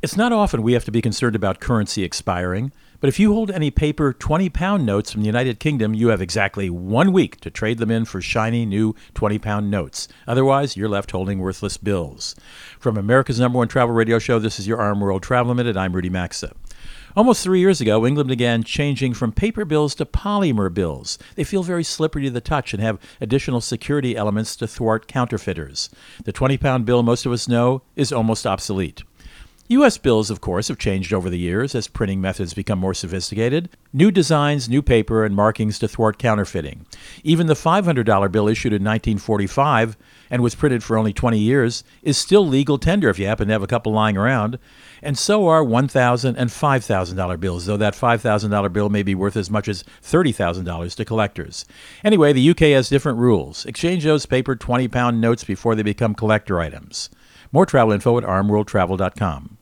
It's not often we have to be concerned about currency expiring, but if you hold any paper 20-pound notes from the United Kingdom, you have exactly 1 week to trade them in for shiny new 20-pound notes. Otherwise, you're left holding worthless bills. From America's #1 travel radio show, this is your Arm World Travel Minute. I'm Rudy Maxa. Almost 3 years ago, England began changing from paper bills to polymer bills. They feel very slippery to the touch and have additional security elements to thwart counterfeiters. The 20-pound bill most of us know is almost obsolete. U.S. bills, of course, have changed over the years as printing methods become more sophisticated. New designs, new paper, and markings to thwart counterfeiting. Even the $500 bill issued in 1945 and was printed for only 20 years is still legal tender if you happen to have a couple lying around. And so are $1,000 and $5,000 bills, though that $5,000 bill may be worth as much as $30,000 to collectors. Anyway, the UK has different rules. Exchange those paper 20-pound notes before they become collector items. More travel info at armworldtravel.com.